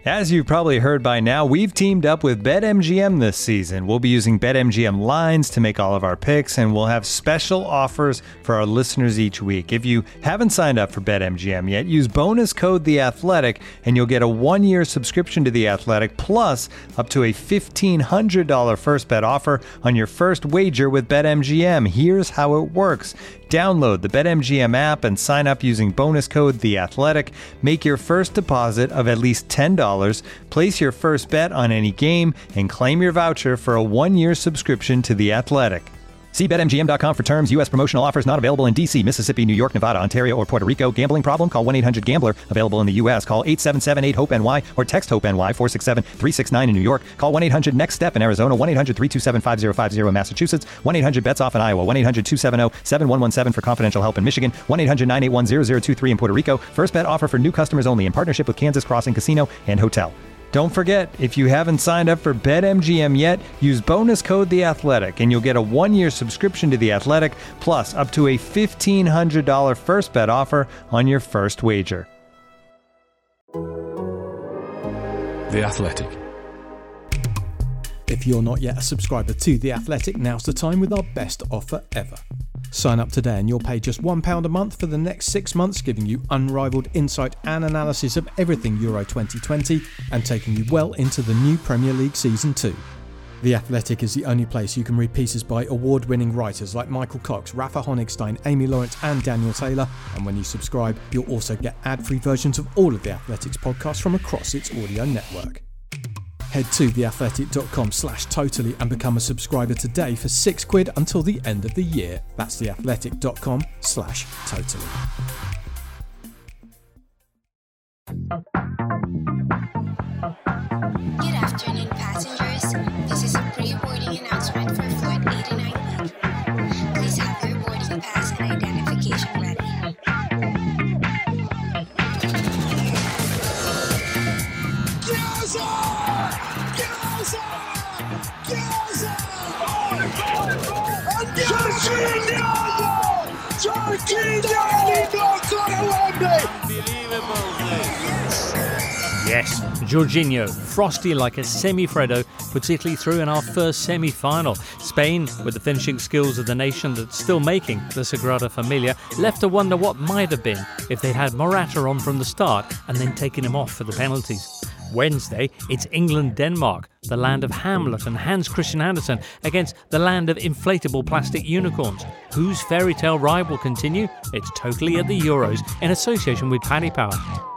As you've probably heard by now, we've teamed up with BetMGM this season. We'll be using BetMGM lines to make all of our picks, and we'll have special offers for our listeners each week. If you haven't signed up for BetMGM yet, use bonus code The Athletic, and you'll get a 1-year subscription to The Athletic, plus up to a $1,500 first bet offer on your first wager with BetMGM. Here's how it works. Download the BetMGM app and sign up using bonus code The Athletic. Make your first deposit of at least $10. Place your first bet on any game and claim your voucher for a 1-year subscription to The Athletic. See BetMGM.com for terms. U.S. promotional offers not available in D.C., Mississippi, New York, Nevada, Ontario, or Puerto Rico. Gambling problem? Call 1-800-GAMBLER. Available in the U.S. Call 877-8-HOPE-NY or text HOPE-NY 467-369 in New York. Call 1-800-NEXT-STEP in Arizona. 1-800-327-5050 in Massachusetts. 1-800-BETS-OFF in Iowa. 1-800-270-7117 for confidential help in Michigan. 1-800-981-0023 in Puerto Rico. First bet offer for new customers only in partnership with Kansas Crossing Casino and Hotel. Don't forget, if you haven't signed up for BetMGM yet, use bonus code The Athletic, and you'll get a 1-year subscription to The Athletic, plus up to a $1,500 first bet offer on your first wager. The Athletic. If you're not yet a subscriber to The Athletic, now's the time with our best offer ever. Sign up today and you'll pay just £1 a month for the next 6 months, giving you unrivaled insight and analysis of everything Euro 2020 and taking you well into the new Premier League Season 2. The Athletic is the only place you can read pieces by award-winning writers like Michael Cox, Rafa Honigstein, Amy Lawrence and Daniel Taylor, and when you subscribe, you'll also get ad-free versions of all of The Athletic's podcasts from across its audio network. Head to theathletic.com/totally and become a subscriber today for £6 until the end of the year. That's theathletic.com/totally. Good afternoon, passengers. This is a pre-boarding announcement for Flight 89B. Please have your boarding pass and identification ready. Yes, Jorginho, frosty like a semi-Freddo, puts Italy through in our first semi-final. Spain, with the finishing skills of the nation that's still making the Sagrada Familia, left to wonder what might have been if they'd had Morata on from the start and then taken him off for the penalties. Wednesday, it's England-Denmark, the land of Hamlet and Hans Christian Andersen against the land of inflatable plastic unicorns. Whose fairy tale ride will continue? It's totally at the Euros in association with Paddy Power.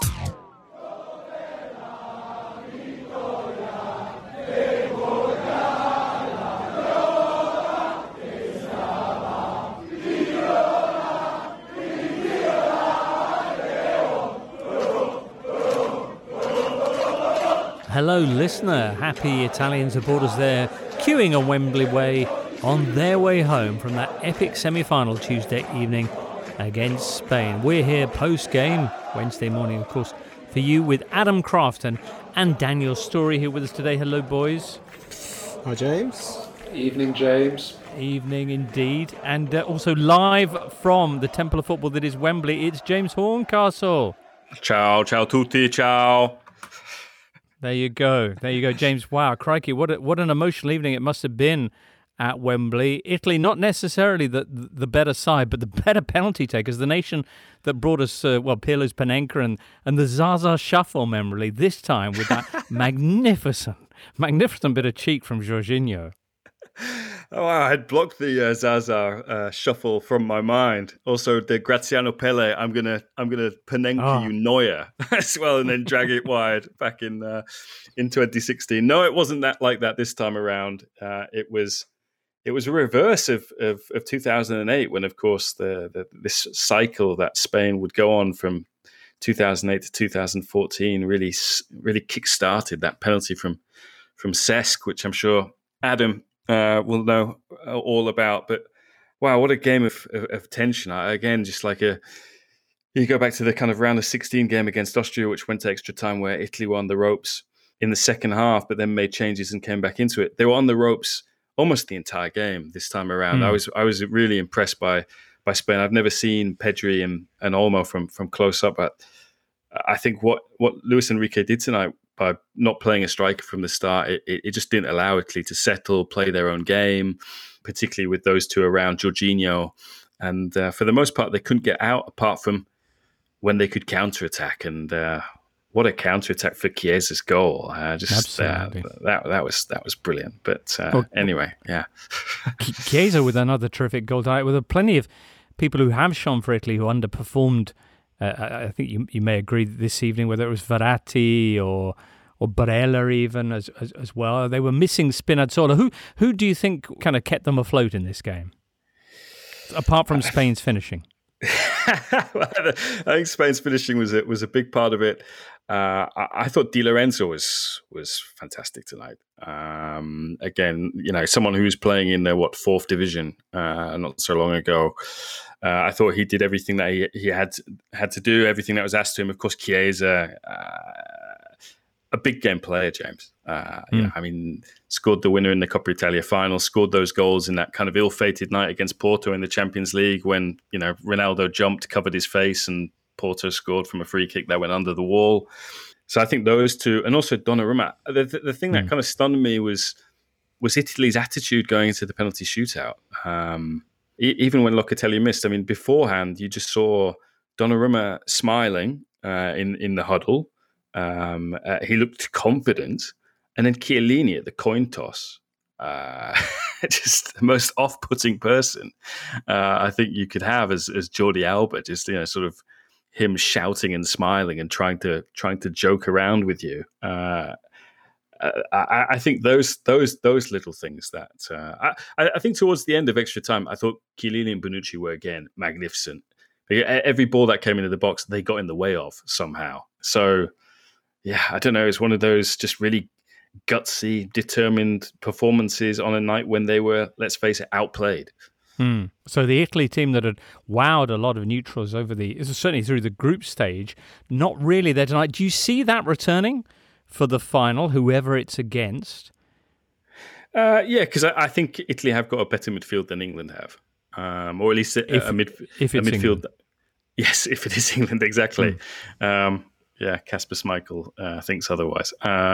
Hello, listener. Happy Italian supporters there, queuing on Wembley Way on their way home from that epic semi-final Tuesday evening against Spain. We're here post-game, Wednesday morning, of course, for you with Adam Crafton and Daniel Story here with us today. Hello, boys. Hi, James. Evening, James. Evening, indeed. And also live from the Temple of Football that is Wembley, it's James Horncastle. Ciao tutti, ciao. There you go, James. Wow, crikey, what an emotional evening it must have been at Wembley. Italy, not necessarily the better side, but the better penalty takers. The nation that brought us, Pirlo's Panenka and the Zaza shuffle memory. This time with that magnificent bit of cheek from Jorginho. Oh, I had blocked the Zaza shuffle from my mind. Also, the Graziano Pelle, I'm gonna Panenka you Neuer as well, and then drag it wide back in 2016. No, it wasn't like that this time around. It was a reverse of 2008, when, of course, this cycle that Spain would go on from 2008 to 2014 really kick-started that penalty from Cesc, which I'm sure Adam will know all about. But wow, what a game of tension. Again, just like you go back to the kind of round of 16 game against Austria, which went to extra time, where Italy were on the ropes in the second half, but then made changes and came back into it. They were on the ropes almost the entire game this time around. I was really impressed by Spain. I've never seen Pedri and Olmo from close up, but I think what Luis Enrique did tonight, not playing a striker from the start, it just didn't allow Italy to settle, play their own game, particularly with those two around, Jorginho. And for the most part, they couldn't get out apart from when they could counter-attack. And what a counter-attack for Chiesa's goal. That was brilliant. But anyway, yeah. Chiesa with another terrific goal tonight. With plenty of people who have shone for Italy who underperformed. I think you may agree this evening, whether it was Verratti or Barella even as well. They were missing Spinazzola. Who do you think kind of kept them afloat in this game? Apart from Spain's finishing. I think Spain's finishing was a big part of it. I thought Di Lorenzo was fantastic tonight. Again, someone who was playing in the fourth division not so long ago. I thought he did everything that he had to do, everything that was asked to him. Of course, Chiesa, a big game player, James. Scored the winner in the Coppa Italia final, scored those goals in that kind of ill-fated night against Porto in the Champions League when, Ronaldo jumped, covered his face, and Porto scored from a free kick that went under the wall. So I think those two, and also Donnarumma. The thing that kind of stunned me was Italy's attitude going into the penalty shootout. Even when Locatelli missed, beforehand, you just saw Donnarumma smiling in the huddle. He looked confident. And then Chiellini at the coin toss, just the most off-putting person I think you could have as Jordi Alba, just sort of him shouting and smiling and trying to joke around with you. I think those little things that I think towards the end of extra time, I thought Chiellini and Bonucci were again magnificent. Every ball that came into the box, they got in the way of somehow. So yeah, I don't know. It's one of those just really gutsy, determined performances on a night when they were, let's face it, outplayed. So the Italy team that had wowed a lot of neutrals certainly through the group stage, not really there tonight. Do you see that returning for the final, whoever it's against? Yeah, because I think Italy have got a better midfield than England have, or at least a midfield. England. Yes, if it is England, exactly. Yeah, Kasper Schmeichel thinks otherwise.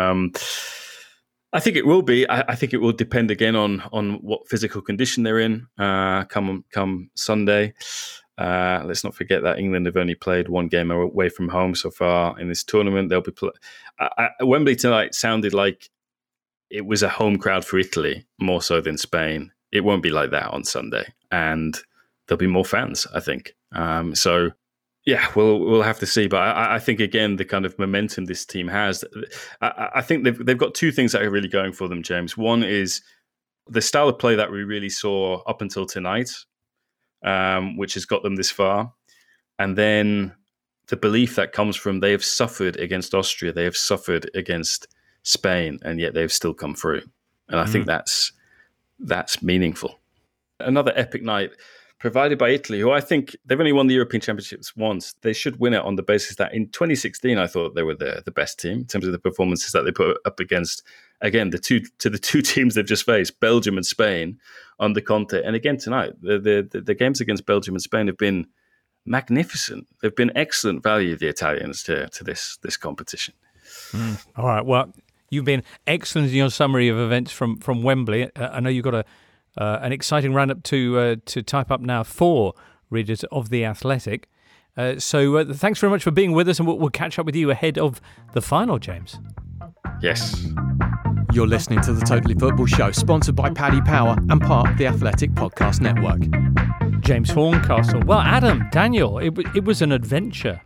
I think it will be. I think it will depend again on what physical condition they're in come Sunday. Let's not forget that England have only played one game away from home so far in this tournament. They'll be Wembley tonight sounded like it was a home crowd for Italy more so than Spain. It won't be like that on Sunday, and there'll be more fans, I think. So. Yeah, we'll have to see. But I think, again, the kind of momentum this team has, I think they've got two things that are really going for them, James. One is the style of play that we really saw up until tonight, which has got them this far. And then the belief that comes from they have suffered against Austria, they have suffered against Spain, and yet they've still come through. And I think that's meaningful. Another epic night provided by Italy, who I think they've only won the European Championships once. They should win it on the basis that in 2016, I thought they were the best team in terms of the performances that they put up against, again, the two teams they've just faced, Belgium and Spain, under Conte. And again tonight, the games against Belgium and Spain have been magnificent. They've been excellent value, the Italians, to this competition. All right, well, you've been excellent in your summary of events from Wembley. I know you've got an exciting roundup to type up now for readers of The Athletic. So thanks very much for being with us, and we'll catch up with you ahead of the final, James. Yes. You're listening to The Totally Football Show, sponsored by Paddy Power and part of the Athletic Podcast Network. James Horncastle. Well, Adam, Daniel, it was an adventure,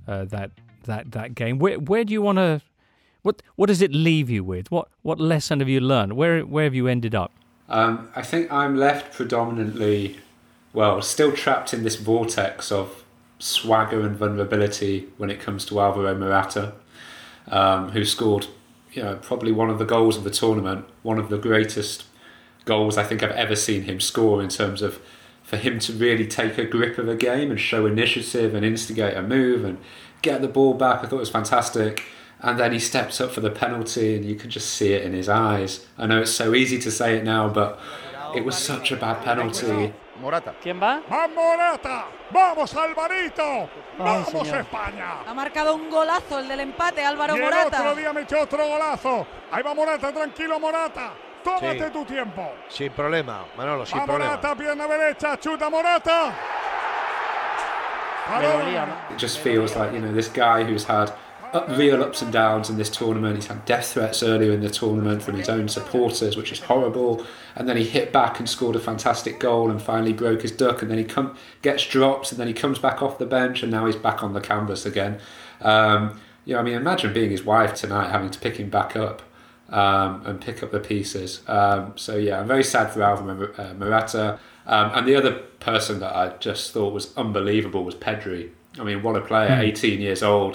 that game. Where do you want to... What does it leave you with? What lesson have you learned? Where have you ended up? I think I'm left predominantly, still trapped in this vortex of swagger and vulnerability when it comes to Alvaro Morata, who scored, probably one of the goals of the tournament, one of the greatest goals I think I've ever seen him score in terms of for him to really take a grip of a game and show initiative and instigate a move and get the ball back. I thought it was fantastic. And then he steps up for the penalty, and you could just see it in his eyes. I know it's so easy to say it now, but it was such a bad penalty. Morata. ¿Quién va? ¡Va Morata! ¡Vamos, Alvarito! ¡Vamos, señor. España! Ha marcado un golazo, el del empate, Álvaro Y el Morata. otro día metió otro golazo. Ahí va Morata, tranquilo Morata. Tómate tu tiempo. Sin problema, Manolo, sin Va problema. Morata, pierna derecha, chuta Morata. It just feels like, this guy who's had real ups and downs in this tournament. He's had death threats earlier in the tournament from his own supporters, which is horrible. And then he hit back and scored a fantastic goal and finally broke his duck. And then he gets dropped and then he comes back off the bench and now he's back on the canvas again. Imagine being his wife tonight, having to pick him back up and pick up the pieces. I'm very sad for Alvaro Morata. And the other person that I just thought was unbelievable was Pedri. I mean, what a player, 18 years old.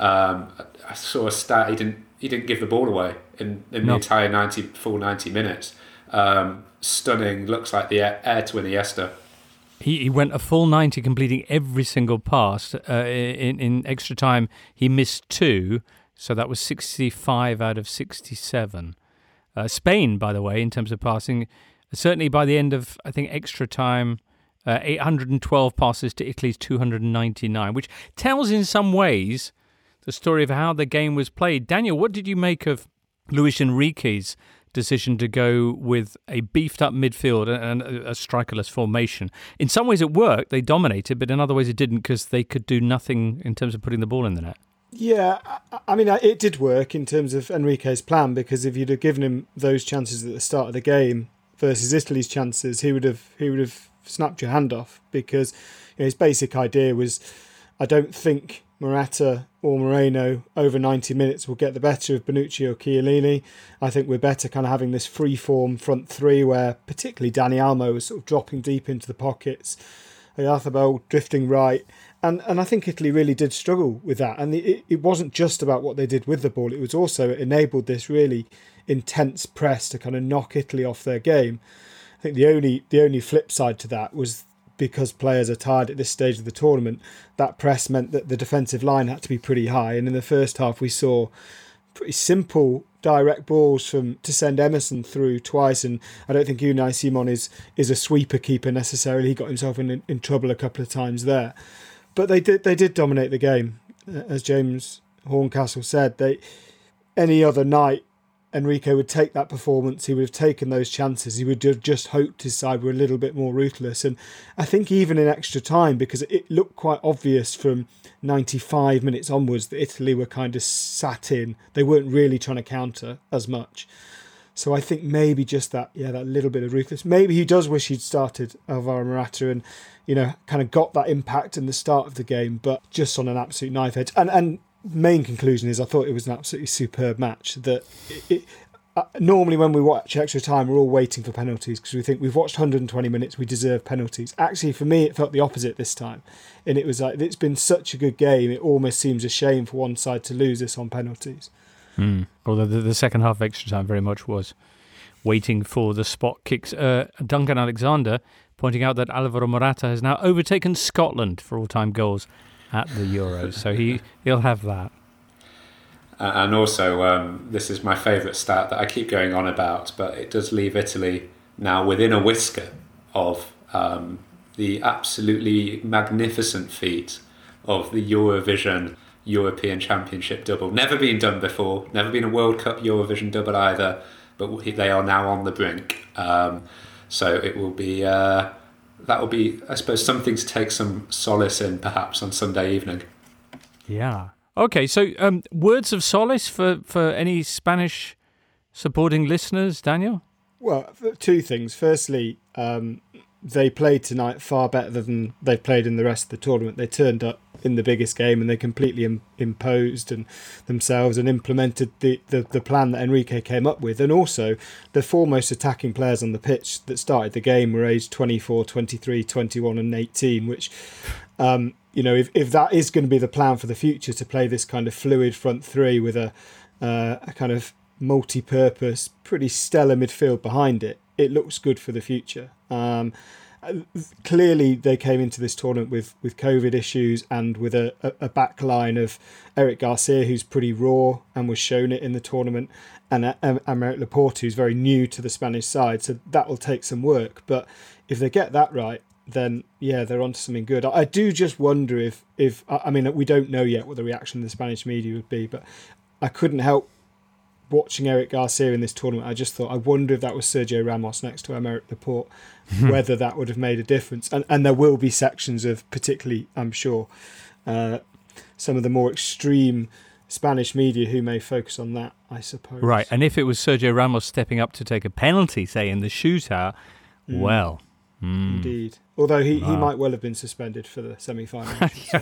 I saw a stat, he didn't give the ball away in the entire full 90 minutes. Stunning, looks like the heir to Iniesta. He went a full 90, completing every single pass. In extra time, he missed 2, so that was 65 out of 67. Spain, by the way, in terms of passing, certainly by the end of, I think, extra time, 812 passes to Italy's 299, which tells in some ways the story of how the game was played. Daniel, what did you make of Luis Enrique's decision to go with a beefed-up midfield and a strikerless formation? In some ways it worked, they dominated, but in other ways it didn't because they could do nothing in terms of putting the ball in the net. Yeah, I mean, it did work in terms of Enrique's plan, because if you'd have given him those chances at the start of the game versus Italy's chances, he would have snapped your hand off, because his basic idea was, I don't think Morata or Moreno over 90 minutes will get the better of Bonucci or Chiellini. I think we're better kind of having this free-form front three where particularly Dani Olmo was sort of dropping deep into the pockets, Oyarzabal drifting right. And I think Italy really did struggle with that. And it wasn't just about what they did with the ball. It was also, it enabled this really intense press to kind of knock Italy off their game. I think the only flip side to that was, because players are tired at this stage of the tournament, that press meant that the defensive line had to be pretty high. And in the first half, we saw pretty simple direct balls to send Emerson through twice. And I don't think Unai Simon is a sweeper keeper necessarily. He got himself in trouble a couple of times there. But they did dominate the game. As James Horncastle said, any other night, Enrique would take that performance, he would have taken those chances, he would have just hoped his side were a little bit more ruthless. And I think even in extra time, because it looked quite obvious from 95 minutes onwards that Italy were kind of sat in, they weren't really trying to counter as much. So I think maybe just that little bit of ruthless. Maybe he does wish he'd started Alvaro Morata and, kind of got that impact in the start of the game, but just on an absolute knife edge. And main conclusion is I thought it was an absolutely superb match. That normally when we watch extra time, we're all waiting for penalties because we think we've watched 120 minutes, we deserve penalties. Actually, for me, it felt the opposite this time. And it was like, it's been such a good game, it almost seems a shame for one side to lose this on penalties. Well, the second half of extra time very much was waiting for the spot kicks. Duncan Alexander pointing out that Alvaro Morata has now overtaken Scotland for all-time goals at the Euros, so he'll have that. And also, this is my favourite stat that I keep going on about, but it does leave Italy now within a whisker of the absolutely magnificent feat of the Eurovision European Championship double. Never been done before, never been a World Cup Eurovision double either, but they are now on the brink. So it will be, that will be, I suppose, something to take some solace in perhaps on Sunday evening. Yeah. Okay, so words of solace for any Spanish supporting listeners, Daniel? Well, two things. Firstly, they played tonight far better than they played in the rest of the tournament. They turned up in the biggest game and they completely imposed themselves and implemented the plan that Enrique came up with. And also, the foremost attacking players on the pitch that started the game were aged 24, 23, 21 and 18, which, if that is going to be the plan for the future, to play this kind of fluid front three with a kind of multi-purpose, pretty stellar midfield behind it, it looks good for the future. clearly they came into this tournament with COVID issues and with a back line of Eric Garcia, who's pretty raw and was shown it in the tournament, and Aymeric Laporte, who's very new to the Spanish side. So that will take some work. But if they get that right, then yeah, they're onto something good. I do just wonder if I mean, we don't know yet what the reaction of the Spanish media would be, but I couldn't help watching Eric Garcia in this tournament. I just thought, I wonder if that was Sergio Ramos next to Aymeric Laporte, whether that would have made a difference. And there will be sections of, particularly, I'm sure, some of the more extreme Spanish media who may focus on that, I suppose. Right, and if it was Sergio Ramos stepping up to take a penalty, say, in the shootout, well... Indeed. Although he might well have been suspended for the semi-final.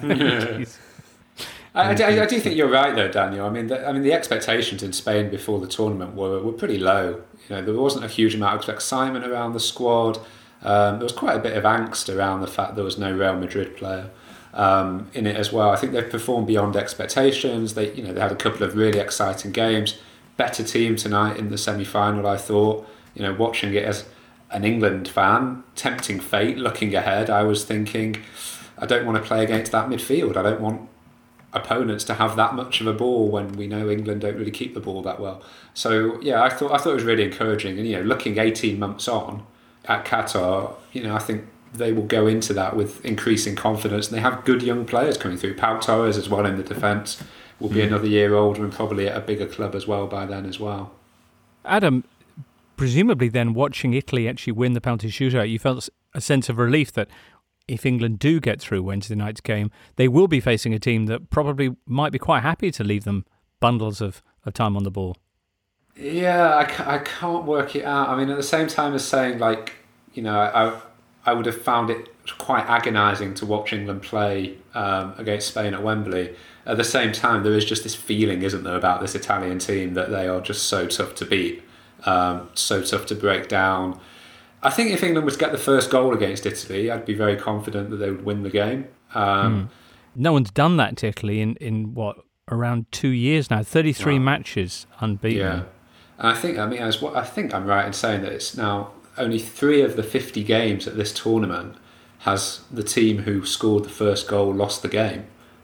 I do think you're right, though, Daniel. I mean, the expectations in Spain before the tournament were pretty low. There wasn't a huge amount of excitement around the squad. There was quite a bit of angst around the fact there was no Real Madrid player in it as well. I think they've performed beyond expectations. They had a couple of really exciting games. Better team tonight in the semi-final, I thought. Watching it as an England fan, tempting fate, looking ahead, I was thinking, I don't want to play against that midfield. I don't want opponents to have that much of a ball when we know England don't really keep the ball that well. So yeah, I thought it was really encouraging. And looking 18 months on at Qatar, I think they will go into that with increasing confidence. And they have good young players coming through. Pau Torres as well in the defence will be another year older and probably at a bigger club as well by then as well. Adam, presumably then watching Italy actually win the penalty shootout, you felt a sense of relief that if England do get through Wednesday night's game, they will be facing a team that probably might be quite happy to leave them bundles of time on the ball. Yeah, I can't work it out. I mean, at the same time as saying, I would have found it quite agonising to watch England play against Spain at Wembley. At the same time, there is just this feeling, isn't there, about this Italian team that they are just so tough to beat. So tough to break down. I think if England was to get the first goal against Italy, I'd be very confident that they would win the game. No one's done that to Italy in what, around 2 years now, 33 matches unbeaten. Yeah, and I think I'm right in saying that it's now only 3 of the 50 games at this tournament has the team who scored the first goal lost the game.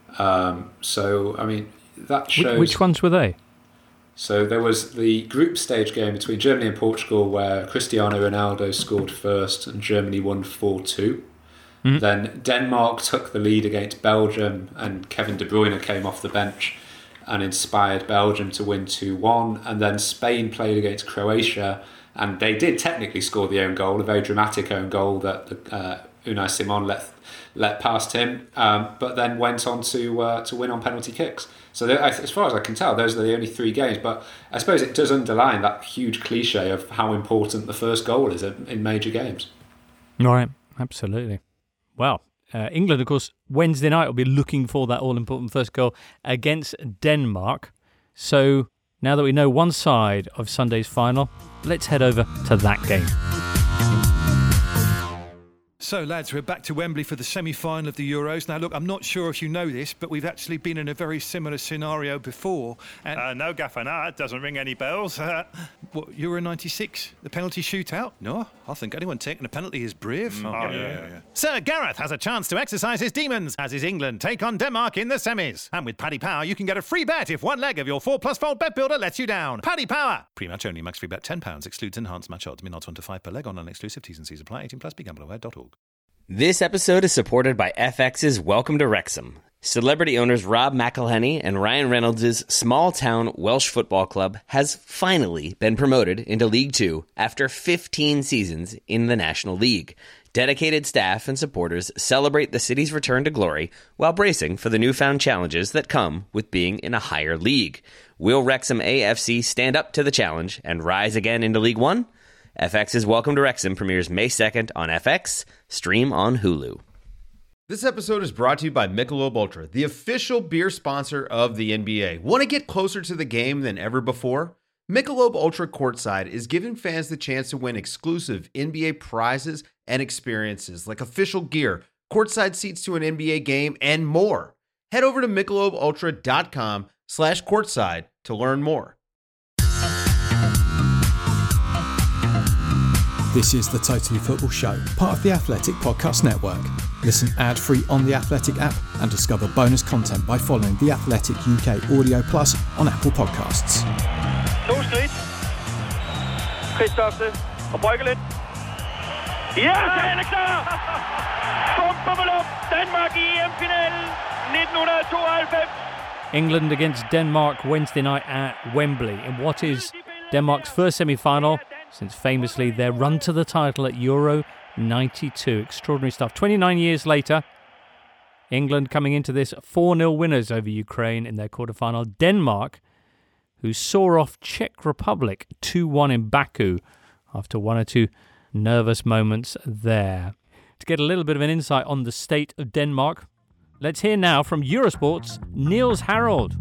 So I mean that shows. Which ones were they? So there was the group stage game between Germany and Portugal where Cristiano Ronaldo scored first and Germany won 4-2. Then Denmark took the lead against Belgium and Kevin De Bruyne came off the bench and inspired Belgium to win 2-1. And then Spain played against Croatia and they did technically score the own goal, a very dramatic own goal that Unai Simon let past him, but then went on to win on penalty kicks. So as far as I can tell, those are the only 3 games. But I suppose it does underline that huge cliche of how important the first goal is in major games. All right, absolutely. Well, England, of course, Wednesday night will be looking for that all-important first goal against Denmark. So now that we know one side of Sunday's final, let's head over to that game. So, lads, we're back to Wembley for the semi-final of the Euros. Now, look, I'm not sure if you know this, but we've actually been in a very similar scenario before. And no, Gaffer, no, it doesn't ring any bells. What, Euro 96, the penalty shootout? No, I think anyone taking a penalty is brave. Yeah. Sir Gareth has a chance to exercise his demons as his England take on Denmark in the semis. And with Paddy Power, you can get a free bet if one leg of your 4+4 bet builder lets you down. Paddy Power! Pre-match only, max free bet £10, excludes enhanced match odds, min odds 1 to 5 per leg on non-exclusive T's and C's apply, 18 plus, begambleaware.org. This episode is supported by FX's Welcome to Wrexham. Celebrity owners Rob McElhenney and Ryan Reynolds' small-town Welsh football club has finally been promoted into League Two after 15 seasons in the National League. Dedicated staff and supporters celebrate the city's return to glory while bracing for the newfound challenges that come with being in a higher league. Will Wrexham AFC stand up to the challenge and rise again into League One? FX's Welcome to Wrexham premieres May 2nd on FX, stream on Hulu. This episode is brought to you by Michelob Ultra, the official beer sponsor of the NBA. Want to get closer to the game than ever before? Michelob Ultra Courtside is giving fans the chance to win exclusive NBA prizes and experiences like official gear, courtside seats to an NBA game, and more. Head over to MichelobUltra.com/courtside to learn more. This is the Totally Football Show, part of the Athletic Podcast Network. Listen ad-free on the Athletic app and discover bonus content by following the Athletic UK Audio Plus on Apple Podcasts. 2 skridt. Christofte og Brygge lidt. Ja, han er klar! Bum, bum, bum, Danmark i EM-finalen 1992. England against Denmark Wednesday night at Wembley in what is Denmark's first semi-final since famously their run to the title at Euro 92. Extraordinary stuff. 29 years later, England coming into this 4-0 winners over Ukraine in their quarter-final. Denmark, who saw off Czech Republic 2-1 in Baku after one or two nervous moments there. To get a little bit of an insight on the state of Denmark, let's hear now from Eurosport's Niels Harald.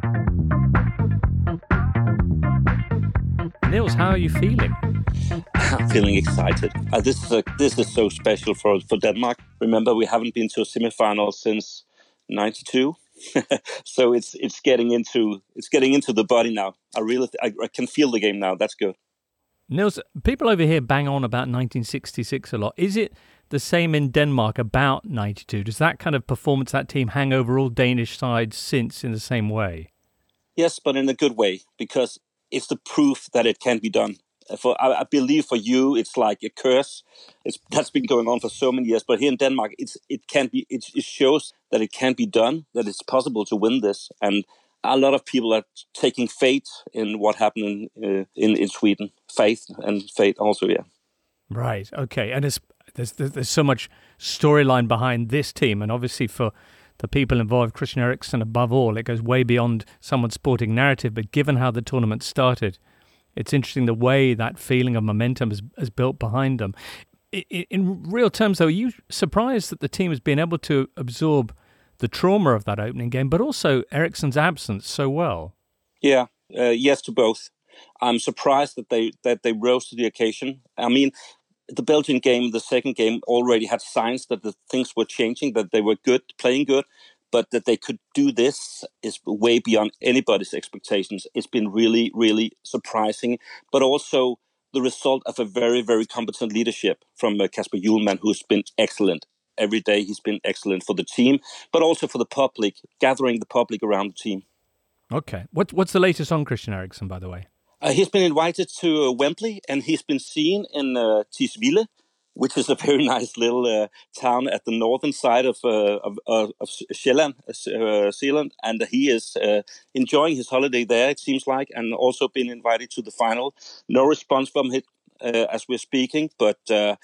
Niels, how are you feeling? I'm feeling excited. This is so special for Denmark. Remember, we haven't been to a semi-final since '92, so it's getting into the body now. I can feel the game now. That's good. Niels, people over here bang on about 1966 a lot. Is it the same in Denmark about 92? Does that kind of performance, that team, hang over all Danish sides since in the same way? Yes, but in a good way, because it's the proof that it can be done. I believe for you, it's like a curse. That's been going on for so many years. But here in Denmark, it shows that it can be done, that it's possible to win this. And a lot of people are taking faith in what happened in Sweden. Faith also, yeah. Right, okay. And there's so much storyline behind this team. And obviously for the people involved, Christian Eriksen above all, it goes way beyond someone's sporting narrative. But given how the tournament started, it's interesting the way that feeling of momentum is built behind them. In real terms, though, are you surprised that the team has been able to absorb the trauma of that opening game, but also Eriksen's absence so well? Yeah, yes to both. I'm surprised that they rose to the occasion. I mean, the Belgian game, the second game, already had signs that the things were changing, that they were good, playing good. But that they could do this is way beyond anybody's expectations. It's been really, really surprising, but also the result of a very, very competent leadership from Kasper Hjulmand, who's been excellent. Every day he's been excellent for the team, but also for the public, gathering the public around the team. Okay. What's the latest on Christian Eriksen, by the way? He's been invited to Wembley, and he's been seen in Tisvilde, which is a very nice little town at the northern side of Zealand, and he is enjoying his holiday there, it seems like, and also been invited to the final. No response from him as we're speaking, but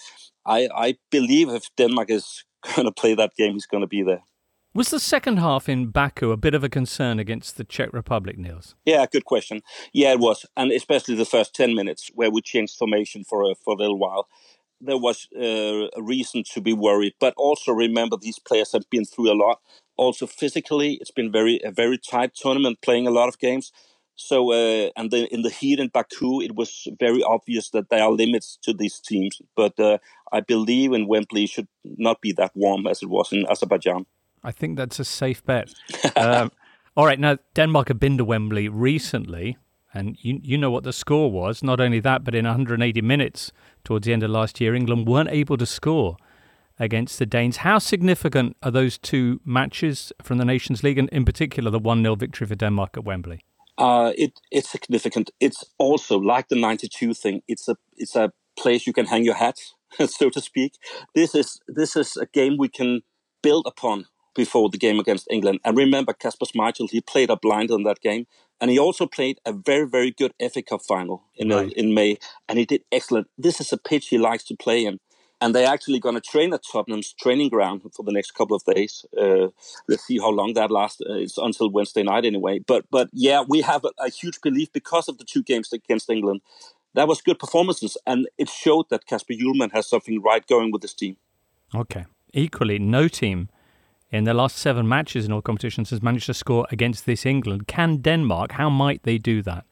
I believe if Denmark is going to play that game, he's going to be there. Was the second half in Baku a bit of a concern against the Czech Republic, Niels? Yeah, good question. Yeah, it was, and especially the first 10 minutes where we changed formation for a little while. There was a reason to be worried, but also remember these players have been through a lot. Also physically, it's been a very tight tournament, playing a lot of games. So, and then in the heat in Baku, it was very obvious that there are limits to these teams. But I believe in Wembley should not be that warm as it was in Azerbaijan. I think that's a safe bet. All right, now Denmark have been to Wembley recently, and you know what the score was. Not only that, but in 180 minutes towards the end of last year, England weren't able to score against the Danes. How significant are those two matches from the Nations League, and in particular the 1-0 victory for Denmark at Wembley? It's significant. It's also like the 92 thing. It's a place you can hang your hat, so to speak. This is a game we can build upon before the game against England. And remember, Kasper Schmeichel, he played up blind in that game. And he also played a very, very good FA Cup final in May. And he did excellent. This is a pitch he likes to play in. And they're actually going to train at Tottenham's training ground for the next couple of days. Let's see how long that lasts. It's until Wednesday night anyway. But yeah, we have a huge belief because of the two games against England. That was good performances. And it showed that Kasper Hjulmand has something right going with this team. Okay. Equally, no team in their last 7 matches in all competitions has managed to score against this England. Can Denmark? How might they do that?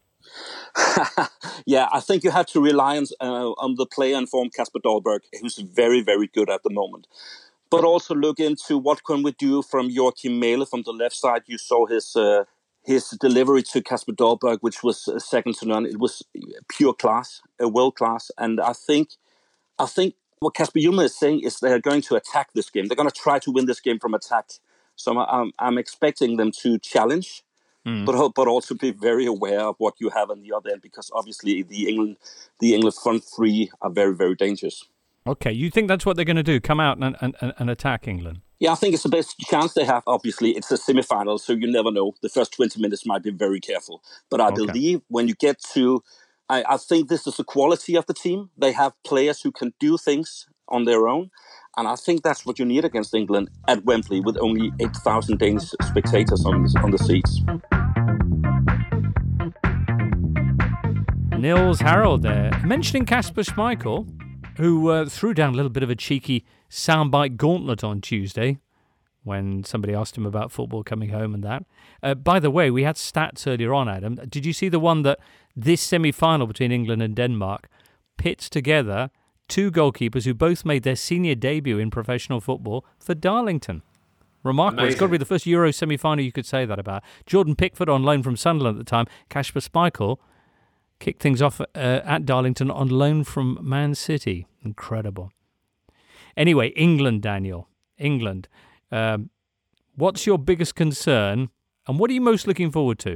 Yeah, I think you have to rely on the player informed Kasper Dolberg, who's very, very good at the moment. But also look into what can we do from Joachim Mæhle from the left side. You saw his delivery to Kasper Dolberg, which was second to none. It was pure class, world class. And I think I think what Kasper Hjulmand is saying is they're going to attack this game. They're going to try to win this game from attack. So I'm expecting them to challenge, but also be very aware of what you have on the other end, because obviously the England front three are very, very dangerous. Okay, you think that's what they're going to do? Come out and attack England? Yeah, I think it's the best chance they have. Obviously, it's a semi-final, so you never know. The first 20 minutes might be very careful. But I believe when you get to... I think this is the quality of the team. They have players who can do things on their own. And I think that's what you need against England at Wembley with only 8,000 Danish spectators on the seats. Niels Harald there, mentioning Kasper Schmeichel, who threw down a little bit of a cheeky soundbite gauntlet on Tuesday when somebody asked him about football coming home and that. By the way, we had stats earlier on, Adam. Did you see the one that this semi-final between England and Denmark pits together two goalkeepers who both made their senior debut in professional football for Darlington? Remarkable. Amazing. It's got to be the first Euro semi-final you could say that about. Jordan Pickford on loan from Sunderland at the time. Kasper Schmeichel kicked things off at Darlington on loan from Man City. Incredible. Anyway, England, Daniel. England. What's your biggest concern and what are you most looking forward to?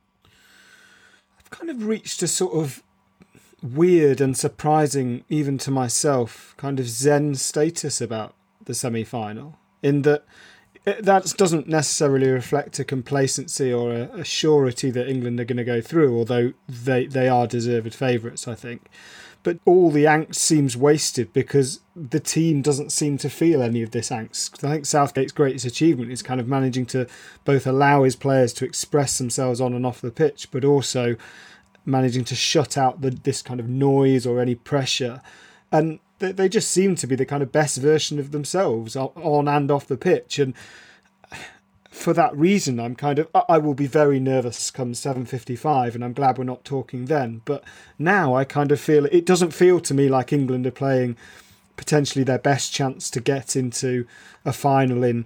I've kind of reached a sort of weird and surprising, even to myself, kind of zen status about the semi-final, in that that doesn't necessarily reflect a complacency or a surety that England are going to go through, although they are deserved favourites, I think. But all the angst seems wasted because the team doesn't seem to feel any of this angst. I think Southgate's greatest achievement is kind of managing to both allow his players to express themselves on and off the pitch, but also managing to shut out this kind of noise or any pressure. And they just seem to be the kind of best version of themselves on and off the pitch. And for that reason, I will be very nervous come 7:55, and I'm glad we're not talking then. But now I kind of feel it doesn't feel to me like England are playing potentially their best chance to get into a final in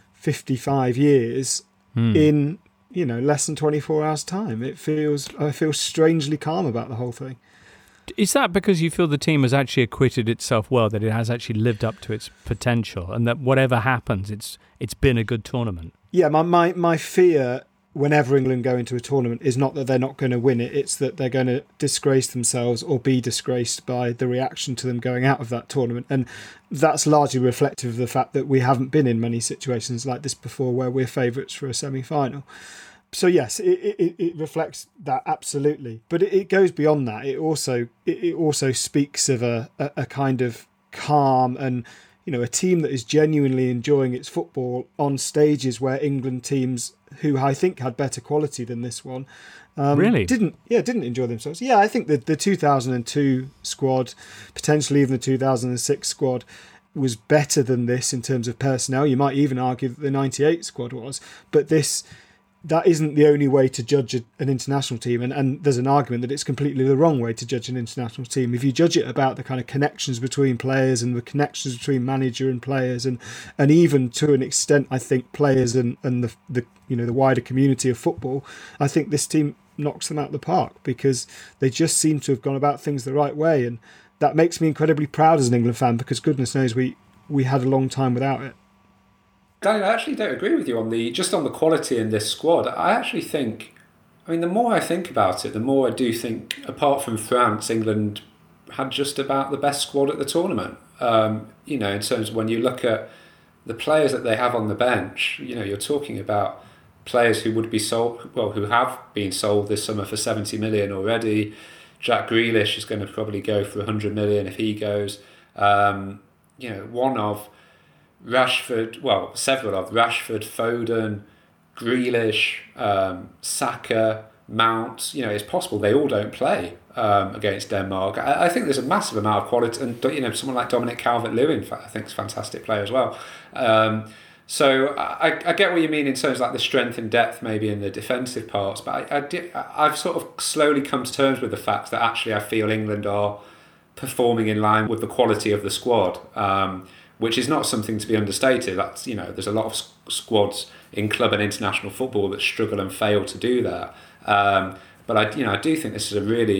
55 years in less than 24 hours time. I feel strangely calm about the whole thing. Is that because you feel the team has actually acquitted itself well, that it has actually lived up to its potential, and that whatever happens, it's been a good tournament? Yeah, my fear whenever England go into a tournament is not that they're not going to win it, it's that they're going to disgrace themselves or be disgraced by the reaction to them going out of that tournament. And that's largely reflective of the fact that we haven't been in many situations like this before where we're favourites for a semi-final. So yes, it reflects that absolutely, but it goes beyond that. It also speaks of a kind of calm and a team that is genuinely enjoying its football on stages where England teams who I think had better quality than this one really didn't enjoy themselves. Yeah, I think that the 2002 squad, potentially even the 2006 squad, was better than this in terms of personnel. You might even argue that the 98 squad was, but that isn't the only way to judge an international team, and there's an argument that it's completely the wrong way to judge an international team. If you judge it about the kind of connections between players and the connections between manager and players, and even to an extent, I think players and the wider community of football, I think this team knocks them out of the park because they just seem to have gone about things the right way, and that makes me incredibly proud as an England fan because goodness knows we had a long time without it. Dan, I actually don't agree with you on the quality in this squad. I actually think, the more I think about it, the more I do think, apart from France, England had just about the best squad at the tournament. In terms of when you look at the players that they have on the bench, you're talking about players who would be sold, who have been sold this summer for 70 million already. Jack Grealish is going to probably go for 100 million if he goes. One of Rashford, several of Rashford, Foden, Grealish, Saka, Mount. It's possible they all don't play against Denmark. I think there's a massive amount of quality, and someone like Dominic Calvert-Lewin, I think, is a fantastic player as well. So I get what you mean in terms of like the strength and depth maybe in the defensive parts, but I've sort of slowly come to terms with the fact that actually I feel England are performing in line with the quality of the squad. Which is not something to be understated. That's there's a lot of squads in club and international football that struggle and fail to do that. But I do think this is a really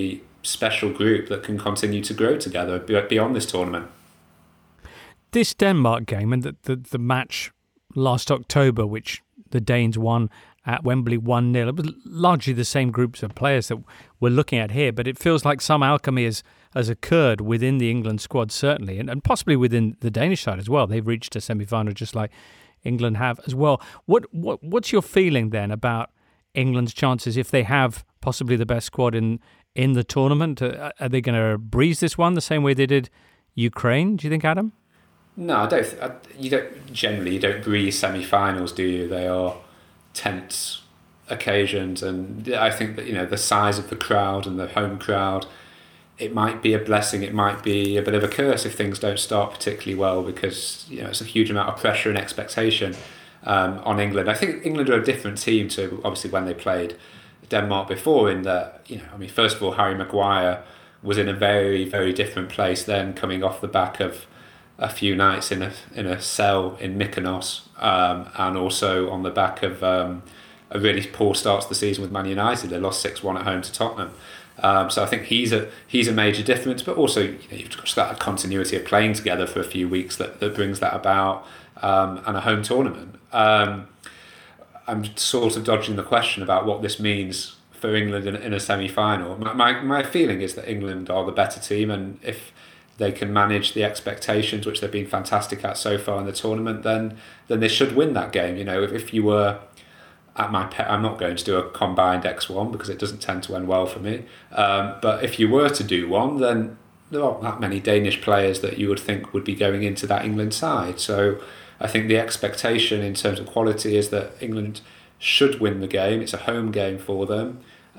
special group that can continue to grow together beyond this tournament. This Denmark game and the match last October, which the Danes won at Wembley 1-0, it was largely the same groups of players that we're looking at here, but it feels like some alchemy has occurred within the England squad, certainly, and possibly within the Danish side as well. They've reached a semi-final just like England have as well. What's your feeling then about England's chances if they have possibly the best squad in the tournament? Are they going to breeze this one the same way they did Ukraine, do you think, Adam? No, I don't. You don't breeze semi-finals, do you? They are tense occasions, and I think that the size of the crowd and the home crowd, it might be a blessing, it might be a bit of a curse if things don't start particularly well, because it's a huge amount of pressure and expectation on England. I think England are a different team to obviously when they played Denmark before, in that first of all, Harry Maguire was in a very, very different place then, coming off the back of a few nights in a cell in Mykonos, and also on the back of a really poor start to the season with Man United. They lost 6-1 at home to Tottenham. So I think he's a major difference, but also you've got that continuity of playing together for a few weeks that brings that about, and a home tournament. I'm sort of dodging the question about what this means for England in a semi-final. My feeling is that England are the better team, and if they can manage the expectations, which they've been fantastic at so far in the tournament, then they should win that game. If you were at I'm not going to do a combined X1 because it doesn't tend to end well for me. But if you were to do one, then there aren't that many Danish players that you would think would be going into that England side. So I think the expectation in terms of quality is that England should win the game. It's a home game for them.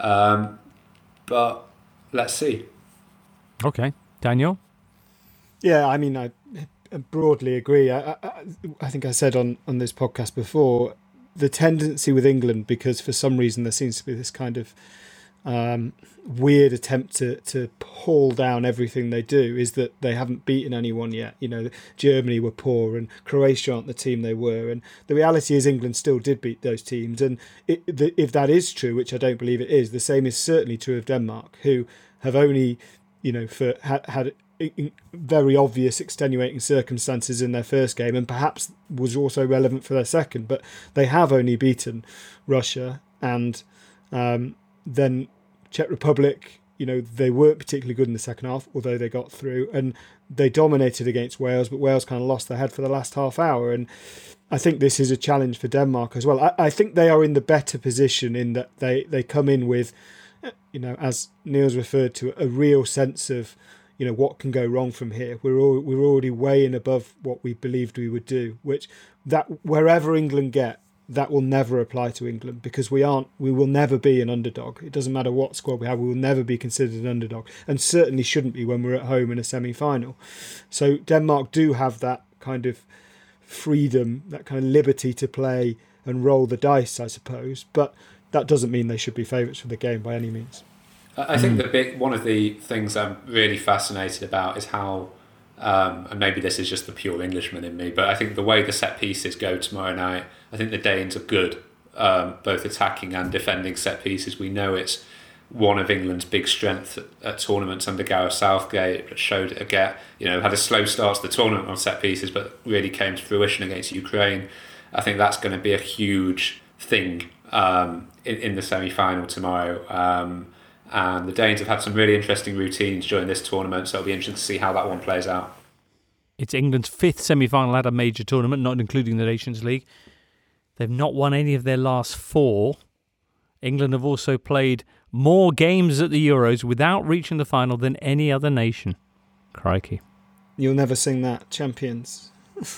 But let's see. Okay. Daniel? Yeah, I mean, I broadly agree. I think I said on this podcast before, the tendency with England, because for some reason there seems to be this kind of weird attempt to haul down everything they do, is that they haven't beaten anyone yet. Germany were poor and Croatia aren't the team they were. And the reality is England still did beat those teams. And if that is true, which I don't believe it is, the same is certainly true of Denmark, who have only, had very obvious extenuating circumstances in their first game, and perhaps was also relevant for their second, but they have only beaten Russia and then Czech Republic. They weren't particularly good in the second half, although they got through, and they dominated against Wales, but Wales kind of lost their head for the last half hour. And I think this is a challenge for Denmark as well. I think they are in the better position in that they come in with, as Neil's referred to, a real sense of what can go wrong from here. We're already way and above what we believed we would do, which that wherever England get, that will never apply to England, because we will never be an underdog. It doesn't matter what squad we have, we will never be considered an underdog, and certainly shouldn't be when we're at home in a semi-final. So Denmark do have that kind of freedom, that kind of liberty to play and roll the dice, I suppose, but that doesn't mean they should be favourites for the game by any means. I think one of the things I'm really fascinated about is how, and maybe this is just the pure Englishman in me, but I think the way the set pieces go tomorrow night, I think the Danes are good, both attacking and defending set pieces. We know it's one of England's big strengths at tournaments under Gareth Southgate. It showed it again, had a slow start to the tournament on set pieces, but really came to fruition against Ukraine. I think that's going to be a huge thing in the semi-final tomorrow. And the Danes have had some really interesting routines during this tournament, so it'll be interesting to see how that one plays out. It's England's fifth semi-final at a major tournament, not including the Nations League. They've not won any of their last four. England have also played more games at the Euros without reaching the final than any other nation. Crikey. You'll never sing that, champions.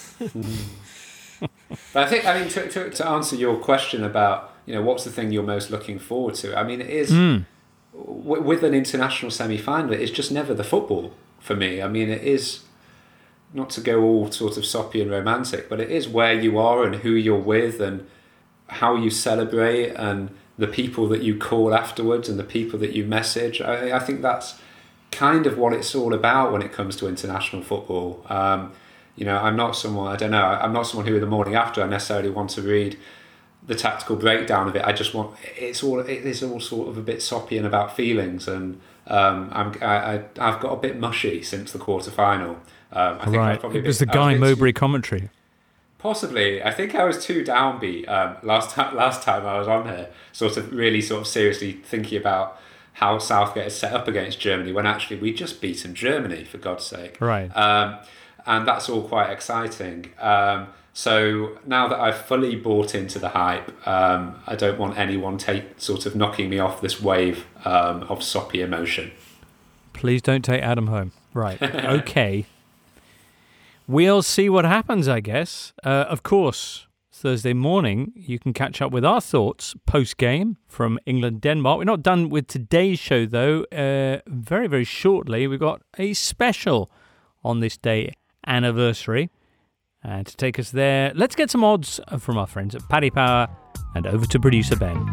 But I think, to answer your question about, what's the thing you're most looking forward to? It is... With an international semi-final, it's just never the football for me. It is, not to go all sort of soppy and romantic, but it is where you are and who you're with and how you celebrate and the people that you call afterwards and the people that you message. I think that's kind of what it's all about when it comes to international football. I'm not someone who in the morning after I necessarily want to read the tactical breakdown of it. I just want it is all sort of a bit soppy and about feelings, and I've got a bit mushy since the quarter-final. I think I was probably it was the Guy Mowbray commentary. Possibly. I think I was too downbeat last time I was on here, sort of seriously thinking about how Southgate is set up against Germany, when actually we just beaten Germany, for God's sake. Right. And that's all quite exciting. So now that I've fully bought into the hype, I don't want anyone sort of knocking me off this wave of soppy emotion. Please don't take Adam home. Right. Okay. We'll see what happens, I guess. Of course, Thursday morning, you can catch up with our thoughts post-game from England-Denmark. We're not done with today's show, though. Very, very shortly, we've got a special on this day anniversary. And to take us there, let's get some odds from our friends at Paddy Power, and over to producer Ben.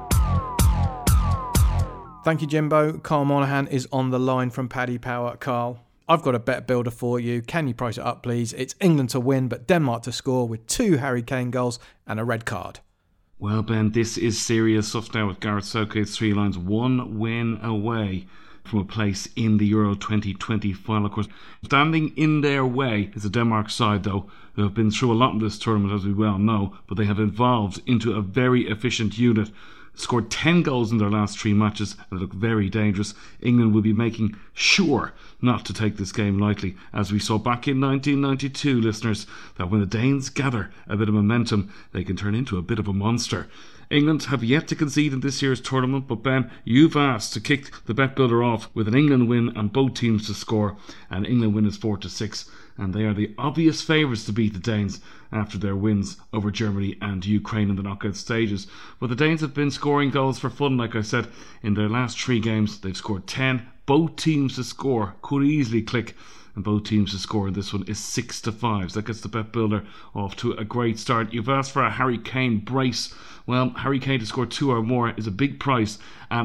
Thank you, Jimbo. Carl Monaghan is on the line from Paddy Power. Carl, I've got a bet builder for you. Can you price it up, please? It's England to win, but Denmark to score with 2 Harry Kane goals and a red card. Well, Ben, this is serious stuff now with Gareth Southgate's 3 lines. 1 win away from a place in the Euro 2020 final, of course. Standing in their way is the Denmark side, though, who have been through a lot in this tournament, as we well know, but they have evolved into a very efficient unit. Scored 10 goals in their last 3 matches and look very dangerous. England will be making sure not to take this game lightly, as we saw back in 1992, listeners, that when the Danes gather a bit of momentum, they can turn into a bit of a monster. England have yet to concede in this year's tournament, but Ben, you've asked to kick the bet builder off with an England win and both teams to score, and England win is 4-6, and they are the obvious favourites to beat the Danes after their wins over Germany and Ukraine in the knockout stages. But the Danes have been scoring goals for fun, like I said. In their last 3 games, they've scored 10. Both teams to score could easily click, and both teams to score in this one is 6-5. So that gets the bet builder off to a great start. You've asked for a Harry Kane brace. Well, Harry Kane to score 2 or more is a big price at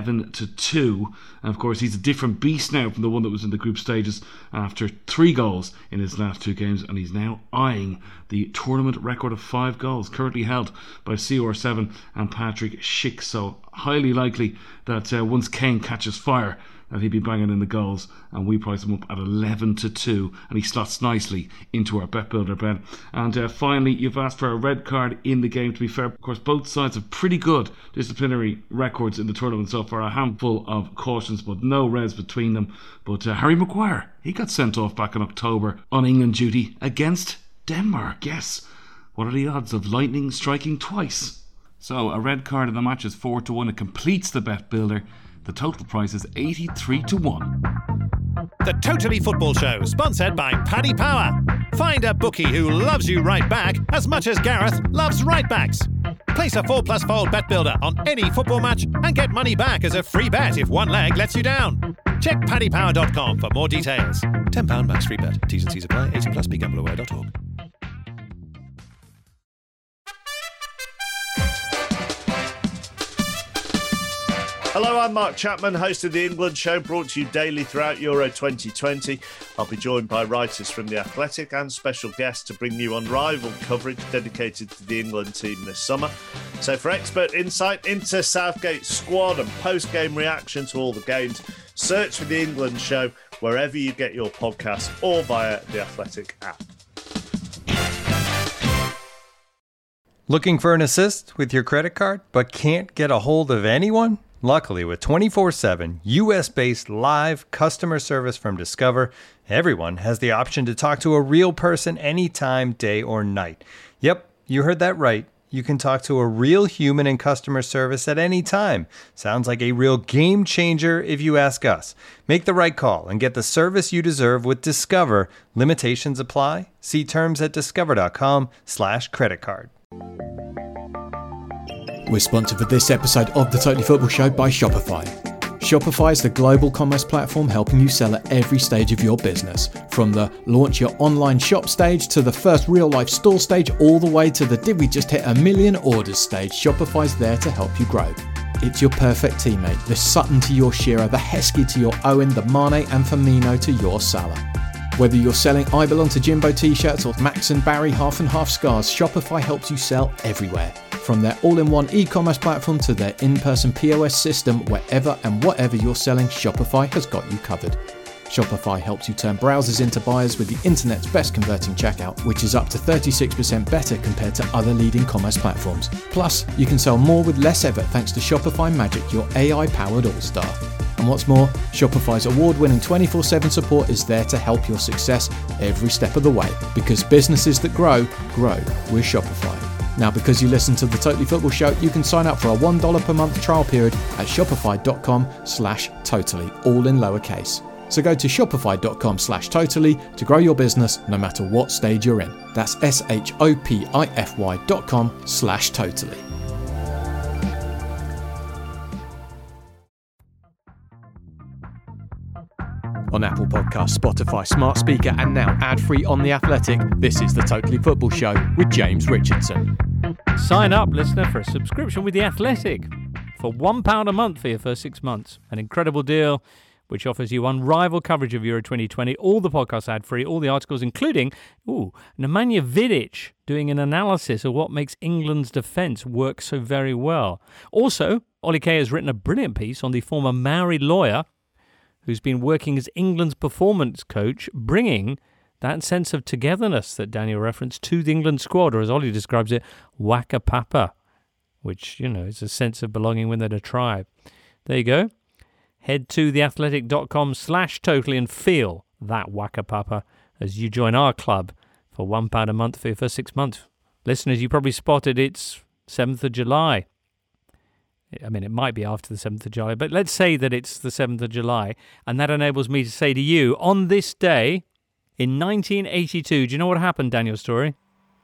11-2. And of course, he's a different beast now from the one that was in the group stages after 3 goals in his last 2 games, and he's now eyeing the tournament record of 5 goals, currently held by CR7 and Patrick Schick. So highly likely that once Kane catches fire, that he'd be banging in the goals, and we price him up at 11-2, and he slots nicely into our bet builder, Ben. And finally, you've asked for a red card in the game. To be fair, of course, both sides have pretty good disciplinary records in the tournament so far. A handful of cautions, but no reds between them. But Harry Maguire, he got sent off back in October on England duty against Denmark. Yes, what are the odds of lightning striking twice? So a red card in the match is 4-1. It completes the bet builder. The total price is 83-1. The Totally Football Show, sponsored by Paddy Power. Find a bookie who loves you right back as much as Gareth loves right backs. Place a 4+ fold bet builder on any football match and get money back as a free bet if one leg lets you down. Check paddypower.com for more details. £10 max free bet. T's and C's apply. 18+. BeGambleAware.org. Hello, I'm Mark Chapman, host of The England Show, brought to you daily throughout Euro 2020. I'll be joined by writers from The Athletic and special guests to bring you unrivaled coverage dedicated to the England team this summer. So for expert insight into Southgate's squad and post-game reaction to all the games, search for The England Show wherever you get your podcasts or via The Athletic app. Looking for an assist with your credit card but can't get a hold of anyone? Luckily, with 24/7 US-based live customer service from Discover, everyone has the option to talk to a real person anytime, day or night. Yep, you heard that right. You can talk to a real human in customer service at any time. Sounds like a real game changer if you ask us. Make the right call and get the service you deserve with Discover. Limitations apply. See terms at discover.com/creditcard. We're sponsored for this episode of The Totally Football Show by Shopify. Shopify is the global commerce platform helping you sell at every stage of your business. From the launch your online shop stage to the first real life store stage, all the way to the did we just hit 1 million orders stage, Shopify's there to help you grow. It's your perfect teammate, the Sutton to your Shearer, the Heskey to your Owen, the Mane and Firmino to your Salah. Whether you're selling I Belong to Jimbo t-shirts or Max and Barry half and half scarves, Shopify helps you sell everywhere. From their all-in-one e-commerce platform to their in-person POS system, wherever and whatever you're selling, Shopify has got you covered. Shopify helps you turn browsers into buyers with the internet's best converting checkout, which is up to 36% better compared to other leading commerce platforms. Plus, you can sell more with less effort thanks to Shopify Magic, your AI-powered all-star. And what's more, Shopify's award-winning 24/7 support is there to help your success every step of the way. Because businesses that grow with Shopify. Now, because you listen to the Totally Football Show, you can sign up for a $1 per month trial period at shopify.com/totally, all in lowercase. So go to shopify.com/totally to grow your business no matter what stage you're in. That's shopify.com/totally. On Apple Podcasts, Spotify, Smart Speaker, and now ad-free on The Athletic, this is the Totally Football Show with James Richardson. Sign up, listener, for a subscription with The Athletic for £1 a month for your first 6 months. An incredible deal which offers you unrivaled coverage of Euro 2020, all the podcasts ad-free, all the articles, including Nemanja Vidic doing an analysis of what makes England's defence work so very well. Also, Ollie Kay has written a brilliant piece on the former Maori lawyer who's been working as England's performance coach, bringing that sense of togetherness that Daniel referenced to the England squad, or as Ollie describes it, waka papa, which, is a sense of belonging within a tribe. There you go. Head to theathletic.com/totally and feel that waka papa as you join our club for £1 a month for your first 6 months. Listeners, you probably spotted it's 7th of July. I mean, it might be after the 7th of July, but let's say that it's the 7th of July, and that enables me to say to you, on this day in 1982, do you know what happened, Daniel Story?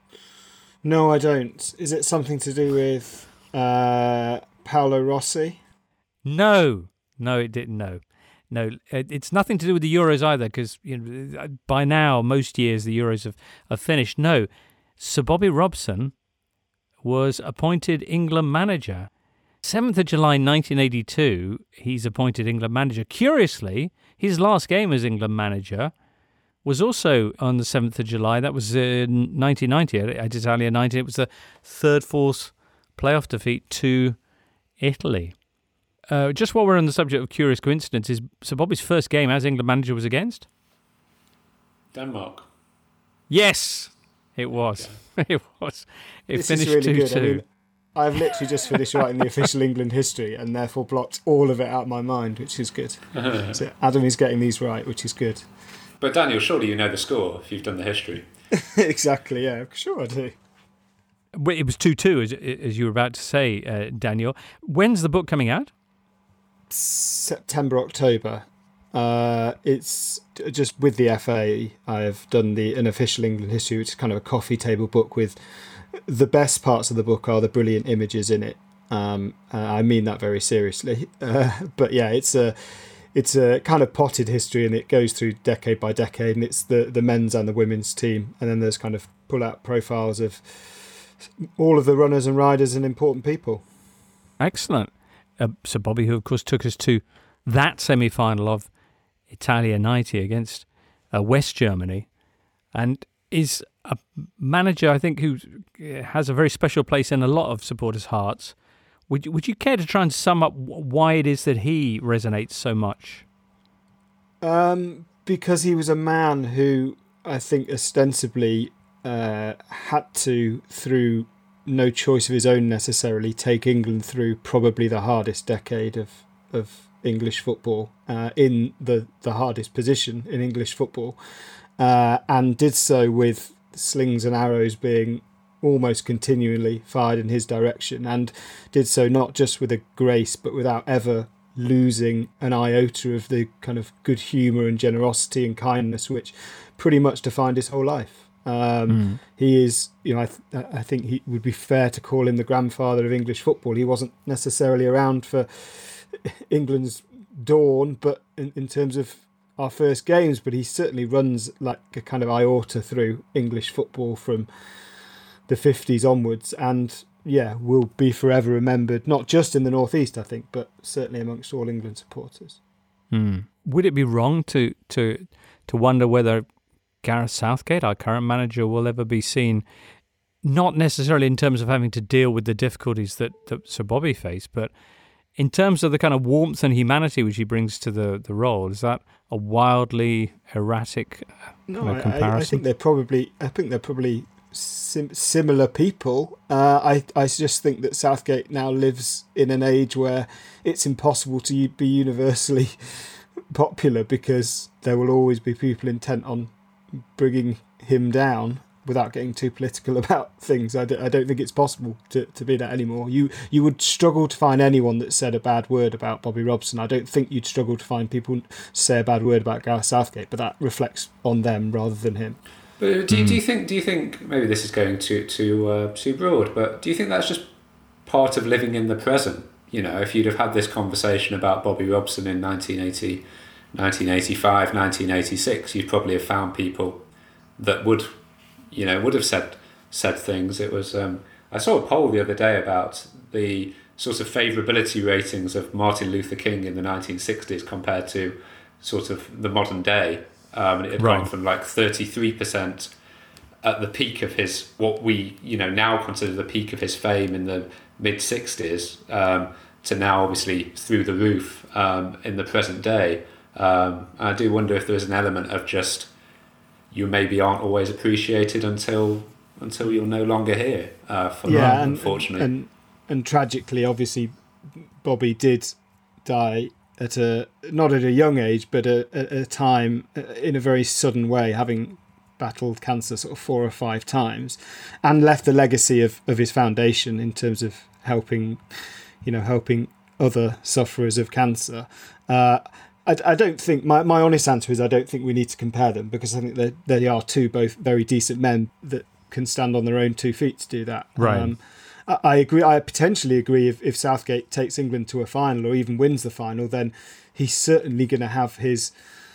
No, I don't. Is it something to do with Paolo Rossi? No, it didn't. No, it's nothing to do with the Euros either, because by now, most years, the Euros have finished. No, Sir Bobby Robson was appointed England manager. 7th of July 1982, he's appointed England manager. Curiously, his last game as England manager was also on the 7th of July. That was in 1990, at Italia 90. It was the third-fourth playoff defeat to Italy. Just while we're on the subject of curious coincidences, Sir Bobby's first game as England manager was against? Denmark. Yes, it was. Okay. It was. It this finished is really 2-2. Good. I mean, I've literally just finished writing the official England history and therefore blocked all of it out of my mind, which is good. So Adam is getting these right, which is good. But Daniel, surely you know the score if you've done the history. Exactly, yeah. Sure I do. It was 2-2, as you were about to say, Daniel. When's the book coming out? September, October. It's just with the FA. I've done an official England history, which is kind of a coffee table book with the best parts of the book are the brilliant images in it. I mean that very seriously. But yeah, it's a kind of potted history, and it goes through decade by decade, and it's the men's and the women's team, and then there's kind of pull out profiles of all of the runners and riders and important people. Excellent. Sir Bobby, who of course took us to that semi-final of Italia 90 against West Germany, and is a manager, I think, who has a very special place in a lot of supporters' hearts. Would you care to try and sum up why it is that he resonates so much? Because he was a man who I think ostensibly had to, through no choice of his own necessarily, take England through probably the hardest decade of English football, in the hardest position in English football, and did so with slings and arrows being almost continually fired in his direction, and did so not just with a grace but without ever losing an iota of the kind of good humour and generosity and kindness which pretty much defined his whole life. He is, I think he would be fair to call him the grandfather of English football. He wasn't necessarily around for England's dawn, but in terms of our first games, but he certainly runs like a kind of iota through English football from the 50s onwards, and will be forever remembered, not just in the Northeast, I think, but certainly amongst all England supporters. Would it be wrong to wonder whether Gareth Southgate, our current manager, will ever be seen, not necessarily in terms of having to deal with the difficulties that Sir Bobby faced, but in terms of the kind of warmth and humanity which he brings to the role. Is that a wildly erratic kind of comparison? I think they're probably similar people. I just think that Southgate now lives in an age where it's impossible to be universally popular, because there will always be people intent on bringing him down without getting too political about things. I don't think it's possible to be that anymore. You would struggle to find anyone that said a bad word about Bobby Robson. I don't think you'd struggle to find people say a bad word about Gareth Southgate, but that reflects on them rather than him. But do you think maybe this is going too broad, but do you think that's just part of living in the present? You know, if you'd have had this conversation about Bobby Robson in 1980, 1985, 1986, you'd probably have found people that would have said things. It was I saw a poll the other day about the sort of favourability ratings of Martin Luther King in the 1960s compared to sort of the modern day. And it had gone from like 33% at the peak of his, what we now consider the peak of his fame in the mid-60s, to now obviously through the roof in the present day. I do wonder if there is an element of just you maybe aren't always appreciated until you're no longer here. Unfortunately, and tragically, obviously, Bobby did die not at a young age, but at a time in a very sudden way, having battled cancer sort of 4 or 5 times, and left a legacy of his foundation in terms of helping other sufferers of cancer. I don't think my honest answer is I don't think we need to compare them, because I think they are two both very decent men that can stand on their own 2 feet to do that. Right. I agree. I potentially agree if Southgate takes England to a final or even wins the final, then he's certainly going to have his,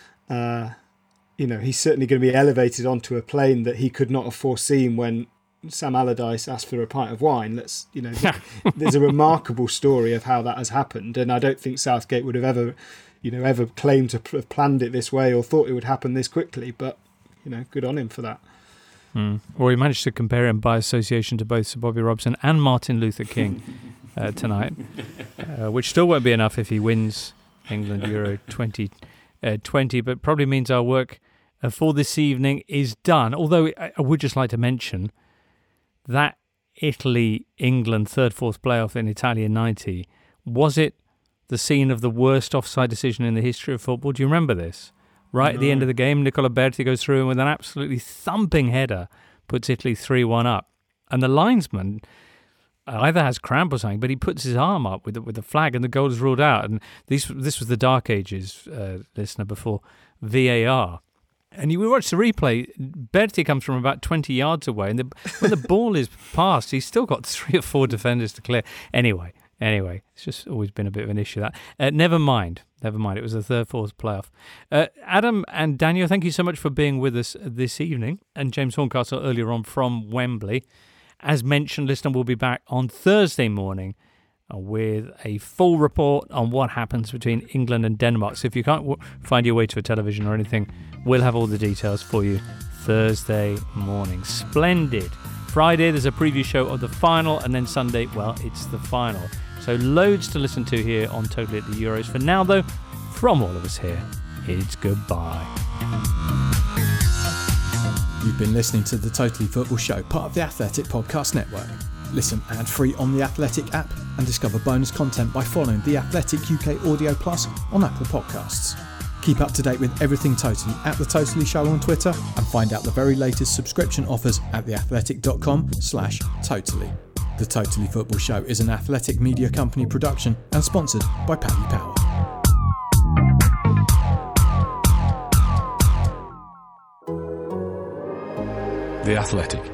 he's certainly going to be elevated onto a plane that he could not have foreseen when Sam Allardyce asked for a pint of wine. There's a remarkable story of how that has happened, and I don't think Southgate would have ever claimed to have planned it this way or thought it would happen this quickly. But good on him for that. Well, we managed to compare him by association to both Sir Bobby Robson and Martin Luther King tonight, which still won't be enough if he wins England Euro 2020, but probably means our work for this evening is done. Although I would just like to mention that Italy-England third-fourth playoff in Italia 90, was it the scene of the worst offside decision in the history of football? Do you remember this? Right at the end of the game, Nicola Berti goes through and with an absolutely thumping header puts Italy 3-1 up. And the linesman either has cramp or something, but he puts his arm up with the flag and the goal is ruled out. And this was the dark ages, listener, before VAR. And you watch the replay, Berti comes from about 20 yards away, and when the ball is passed, he's still got 3 or 4 defenders to clear. Anyway, it's just always been a bit of an issue, that. Never mind. It was the third-fourth playoff. Adam and Daniel, thank you so much for being with us this evening. And James Horncastle earlier on from Wembley. As mentioned, listener, we'll be back on Thursday morning with a full report on what happens between England and Denmark. So if you can't find your way to a television or anything, we'll have all the details for you Thursday morning. Splendid. Friday, there's a preview show of the final, and then Sunday, well, it's the final. So loads to listen to here on Totally at the Euros. For now, though, from all of us here, it's goodbye. You've been listening to the Totally Football Show, part of the Athletic Podcast Network. Listen ad-free on the Athletic app and discover bonus content by following the Athletic UK Audio Plus on Apple Podcasts. Keep up to date with everything Totally at The Totally Show on Twitter, and find out the very latest subscription offers at theathletic.com/totally. The Totally Football Show is an Athletic Media Company production and sponsored by Paddy Power. The Athletic.